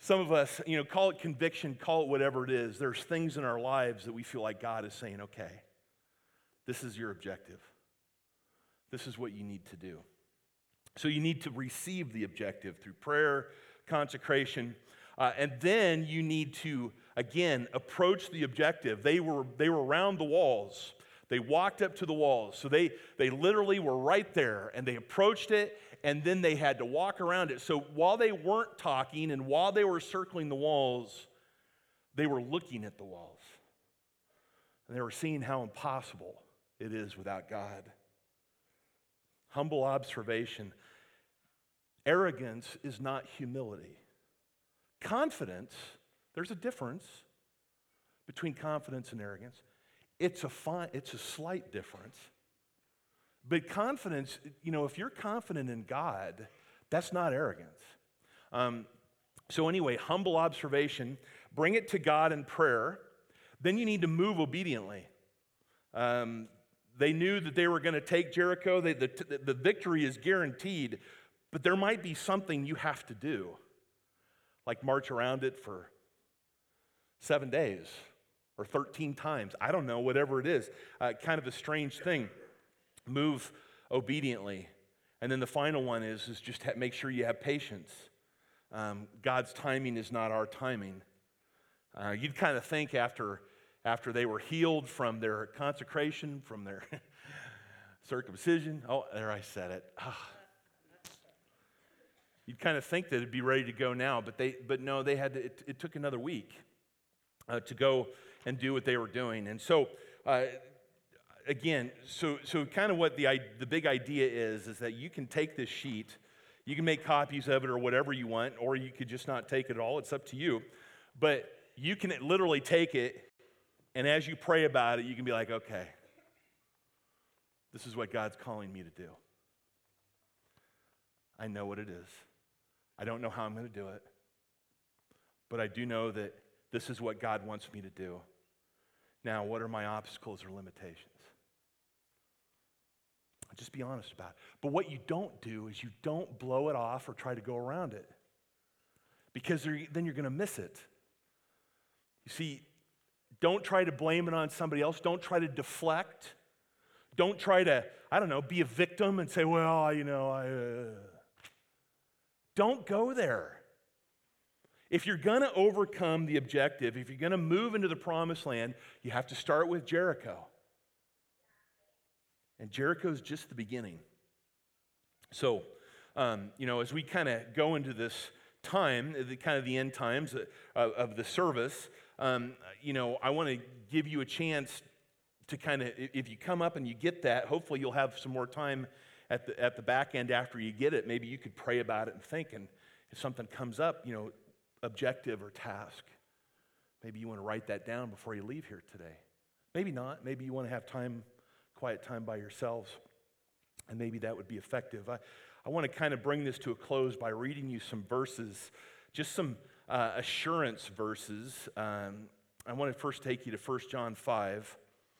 Some of us, call it conviction, call it whatever it is. There's things in our lives that we feel like God is saying, okay, this is your objective. This is what you need to do. So you need to receive the objective through prayer, consecration, and then you need to, again, approach the objective. They were around the walls. They walked up to the walls. So they literally were right there, and they approached it, and then they had to walk around it. So while they weren't talking and while they were circling the walls, they were looking at the walls. And they were seeing how impossible it is without God. Humble observation. Arrogance is not humility. Confidence, there's a difference between confidence and arrogance. It's a slight difference. But confidence, if you're confident in God, that's not arrogance. So anyway, humble observation, bring it to God in prayer. Then you need to move obediently. They knew that they were going to take Jericho. The victory is guaranteed, but there might be something you have to do, like march around it for 7 days or 13 times. I don't know, whatever it is. Kind of a strange thing. Move obediently. And then the final one is just make sure you have patience. God's timing is not our timing. You'd kind of think after they were healed from their consecration, from their circumcision. Oh, there I said it. You'd kind of think that it'd be ready to go now, but no, they had to, it took another week to go and do what they were doing. And so, again, so kind of what the big idea is that you can take this sheet, you can make copies of it or whatever you want, or you could just not take it at all. It's up to you. But you can literally take it, and as you pray about it, you can be like, okay, this is what God's calling me to do. I know what it is. I don't know how I'm going to do it, but I do know that this is what God wants me to do. Now, what are my obstacles or limitations? Just be honest about it. But what you don't do is you don't blow it off or try to go around it, because then you're going to miss it. You see, don't try to blame it on somebody else. Don't try to deflect. Don't try to, be a victim and say, well, Don't go there. If you're going to overcome the objective, if you're going to move into the promised land, you have to start with Jericho. And Jericho's just the beginning. So, as we kind of go into this time, the end times of the service, I want to give you a chance to kind of, if you come up and you get that, hopefully you'll have some more time at the back end after you get it. Maybe you could pray about it and think, and if something comes up, objective or task, maybe you want to write that down before you leave here today. Maybe not. Maybe you want to have quiet time by yourselves, and maybe that would be effective. I want to kind of bring this to a close by reading you some verses, just some assurance verses. I want to first take you to 1 John 5.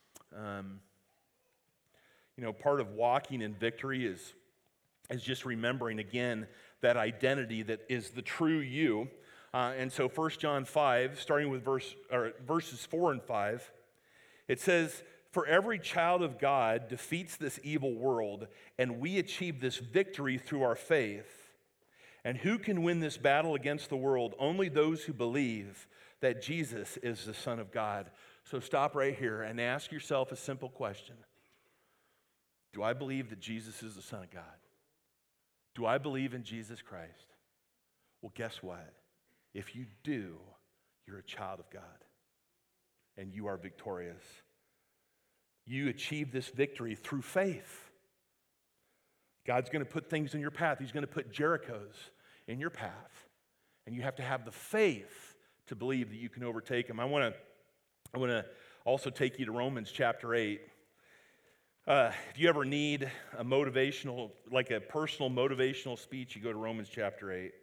Part of walking in victory is just remembering again that identity that is the true you. And so 1 John 5, starting with verses 4 and 5, it says, "For every child of God defeats this evil world, and we achieve this victory through our faith. And who can win this battle against the world? Only those who believe that Jesus is the Son of God." So stop right here and ask yourself a simple question. Do I believe that Jesus is the Son of God? Do I believe in Jesus Christ? Well, guess what? If you do, you're a child of God, and you are victorious. You achieve this victory through faith. God's going to put things in your path. He's going to put Jerichos in your path, and you have to have the faith to believe that you can overtake them. I want to also take you to Romans chapter 8. If you ever need a personal motivational speech, you go to Romans chapter 8.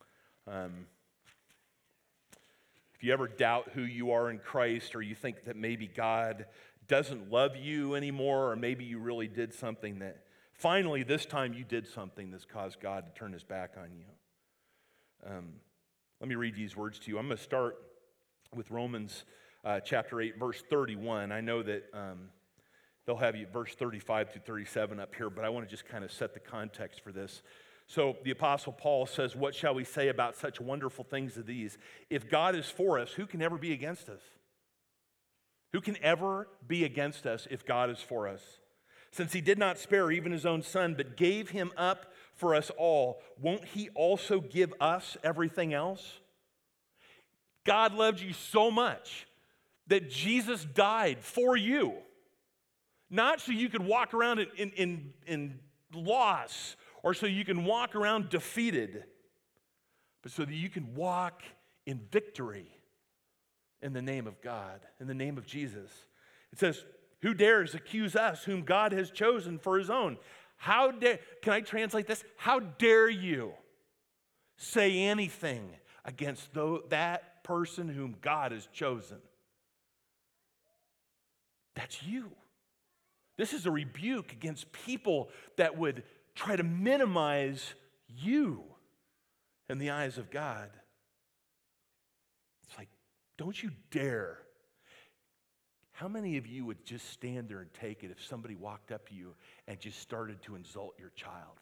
If you ever doubt who you are in Christ, or you think that maybe God doesn't love you anymore, or maybe you really did something that, finally this time you did something that's caused God to turn his back on you. Let me read these words to you. I'm going to start with Romans chapter 8, verse 31. I know that they'll have you verse 35 to 37 up here, but I want to just kind of set the context for this. So the Apostle Paul says, "What shall we say about such wonderful things as these? If God is for us, who can ever be against us?" Who can ever be against us if God is for us? Since he did not spare even his own son, but gave him up for us all, won't he also give us everything else? God loved you so much that Jesus died for you. Not so you could walk around in loss or so you can walk around defeated, but so that you can walk in victory in the name of God, in the name of Jesus. It says, "Who dares accuse us whom God has chosen for his own?" Can I translate this? How dare you say anything against that person whom God has chosen? That's you. This is a rebuke against people that would try to minimize you in the eyes of God. It's like, don't you dare. How many of you would just stand there and take it if somebody walked up to you and just started to insult your child?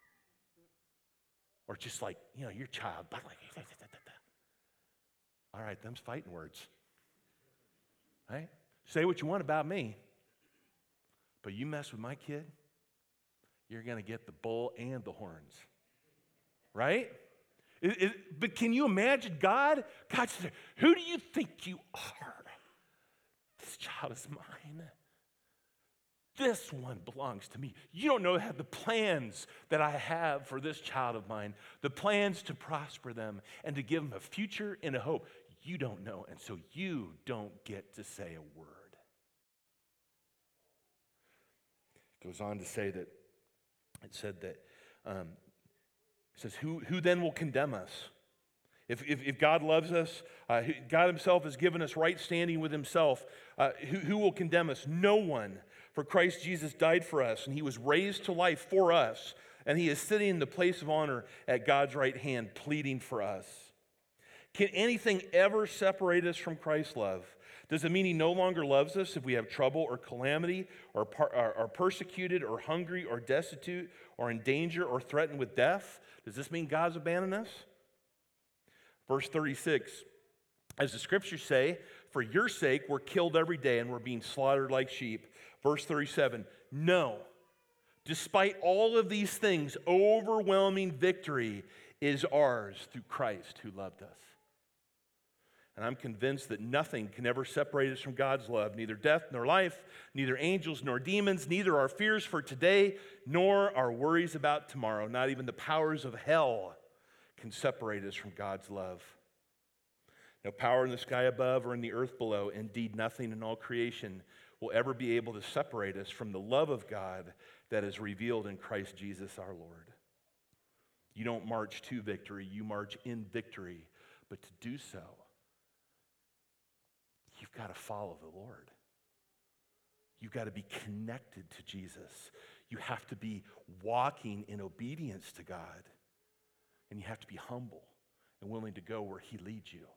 Or just like, your child. All right, them's fighting words. Right? Say what you want about me, but you mess with my kid, you're going to get the bull and the horns. Right? But can you imagine God? God said, "Who do you think you are? This child is mine. This one belongs to me. You don't know the plans that I have for this child of mine, the plans to prosper them and to give them a future and a hope. You don't know, and so you don't get to say a word." It goes on to say that, it says, who then will condemn us? If God loves us, God himself has given us right standing with himself, who will condemn us? No one. For Christ Jesus died for us, and he was raised to life for us, and he is sitting in the place of honor at God's right hand, pleading for us. Can anything ever separate us from Christ's love? Does it mean he no longer loves us if we have trouble or calamity, or are persecuted or hungry or destitute or in danger or threatened with death? Does this mean God's abandoned us? Verse 36, as the scriptures say, "For your sake we're killed every day and we're being slaughtered like sheep." Verse 37, no, despite all of these things, overwhelming victory is ours through Christ who loved us. And I'm convinced that nothing can ever separate us from God's love, neither death nor life, neither angels nor demons, neither our fears for today nor our worries about tomorrow. Not even the powers of hell can separate us from God's love. No power in the sky above or in the earth below, indeed nothing in all creation, will ever be able to separate us from the love of God that is revealed in Christ Jesus our Lord. You don't march to victory, you march in victory. But to do so, you've got to follow the Lord. You've got to be connected to Jesus. You have to be walking in obedience to God. And you have to be humble and willing to go where he leads you.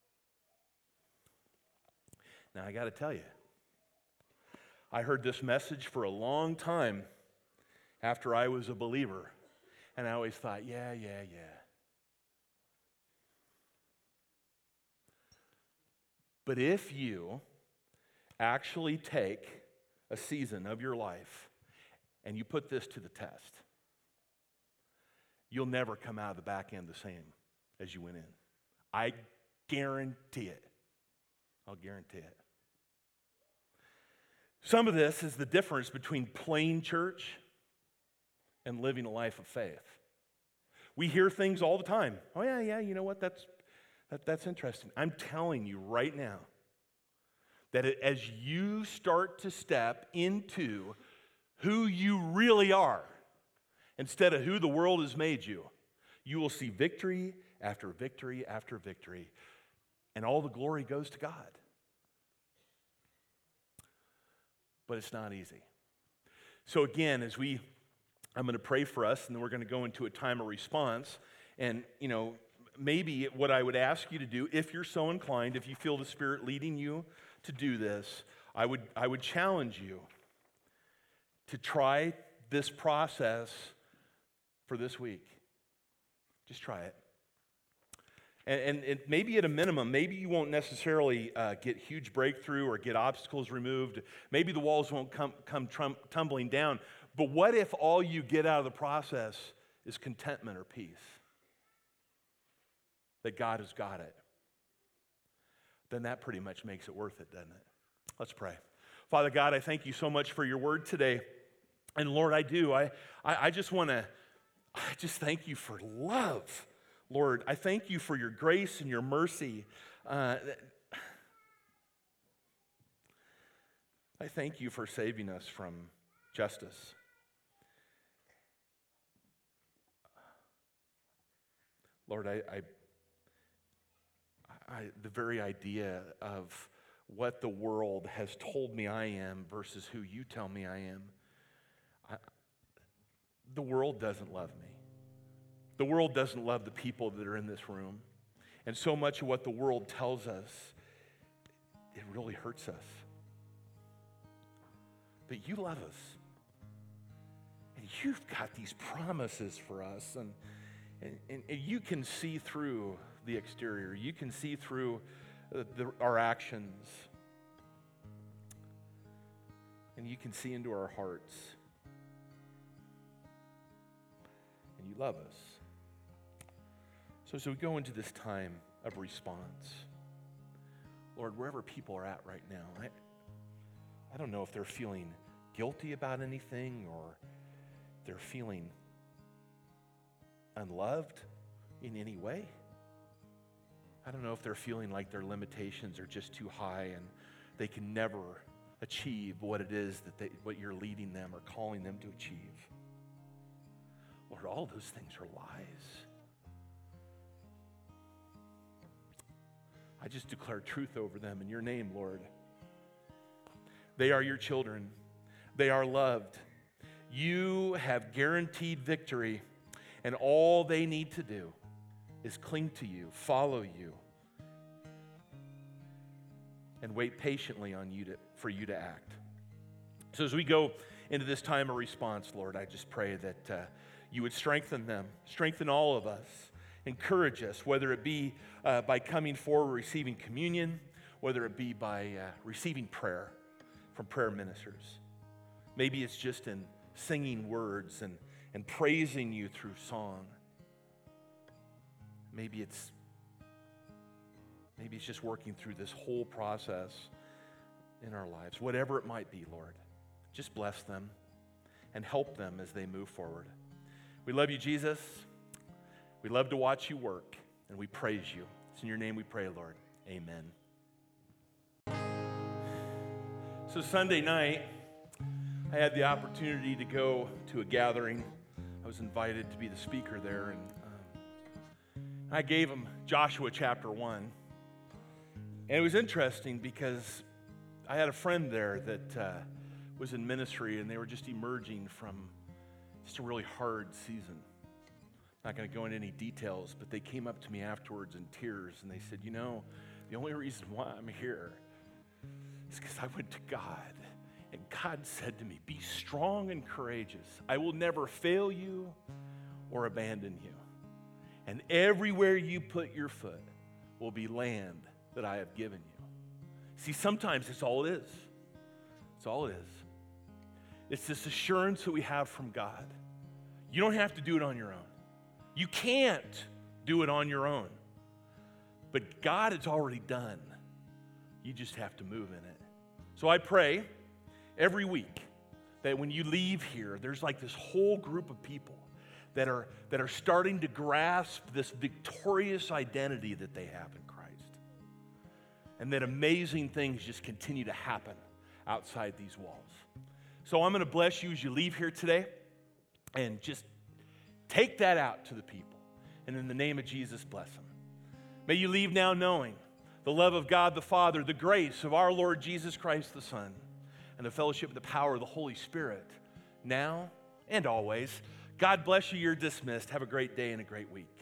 Now, I got to tell you, I heard this message for a long time after I was a believer. And I always thought, yeah. But if you actually take a season of your life and you put this to the test, you'll never come out of the back end the same as you went in. I guarantee it. I'll guarantee it. Some of this is the difference between plain church and living a life of faith. We hear things all the time. Oh, yeah, you know what? That's interesting. I'm telling you right now that as you start to step into who you really are, instead of who the world has made you, you will see victory after victory after victory, and all the glory goes to God. But it's not easy. So again, I'm going to pray for us, and then we're going to go into a time of response. And, maybe what I would ask you to do, if you're so inclined, if you feel the Spirit leading you to do this, I would challenge you to try this process for this week. Just try it. And maybe at a minimum, maybe you won't necessarily get huge breakthrough or get obstacles removed. Maybe the walls won't come tumbling down. But what if all you get out of the process is contentment or peace? That God has got it. Then that pretty much makes it worth it, doesn't it? Let's pray. Father God, I thank you so much for your word today. And Lord, I do. I just thank you for love. Lord, I thank you for your grace and your mercy. I thank you for saving us from justice. Lord, the very idea of what the world has told me I am versus who you tell me I am, the world doesn't love me. The world doesn't love the people that are in this room. And so much of what the world tells us, it really hurts us. But you love us. And you've got these promises for us. And you can see through the exterior. You can see through our actions. And you can see into our hearts. And you love us. So as we go into this time of response, Lord, wherever people are at right now, I don't know if they're feeling guilty about anything or they're feeling unloved in any way. I don't know if they're feeling like their limitations are just too high and they can never achieve what it is what you're leading them or calling them to achieve. Lord, all those things are lies. I just declare truth over them in your name, Lord. They are your children. They are loved. You have guaranteed victory, and all they need to do is cling to you, follow you, and wait patiently on you for you to act. So as we go into this time of response, Lord, I just pray that you would strengthen them, strengthen all of us, encourage us, whether it be by coming forward, receiving communion, whether it be by receiving prayer from prayer ministers. Maybe it's just in singing words and praising you through song. Maybe it's just working through this whole process in our lives. Whatever it might be, Lord, just bless them and help them as they move forward. We love you, Jesus. We love to watch you work, and we praise you. It's in your name we pray, Lord. Amen. So Sunday night, I had the opportunity to go to a gathering. I was invited to be the speaker there, and I gave them Joshua chapter 1. And it was interesting because I had a friend there that was in ministry, and they were just emerging from just a really hard season. Not going to go into any details, but they came up to me afterwards in tears, and they said, you know, the only reason why I'm here is because I went to God, and God said to me, be strong and courageous. I will never fail you or abandon you. And everywhere you put your foot will be land that I have given you. See, sometimes it's all it is. It's all it is. It's this assurance that we have from God. You don't have to do it on your own. You can't do it on your own. But God has already done. You just have to move in it. So I pray every week that when you leave here, there's like this whole group of people that are starting to grasp this victorious identity that they have in Christ. And that amazing things just continue to happen outside these walls. So I'm going to bless you as you leave here today, and just take that out to the people. And in the name of Jesus, bless them. May you leave now knowing the love of God the Father, the grace of our Lord Jesus Christ the Son, and the fellowship and the power of the Holy Spirit, now and always. God bless you. You're dismissed. Have a great day and a great week.